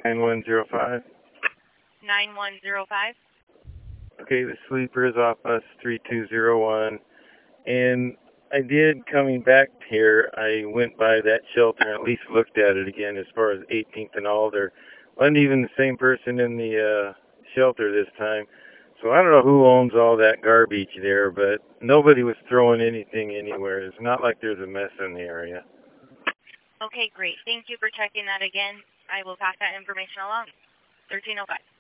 9105. 9105. Okay, the sleeper is off bus 3201. And I did, coming back here, I went by that shelter and at least looked at it again as far as 18th and Alder. Wasn't even the same person in the shelter this time. So I don't know who owns all that garbage there, but nobody was throwing anything anywhere. It's not like there's a mess in the area. Okay, great. Thank you for checking that again. I will pass that information along. 1305.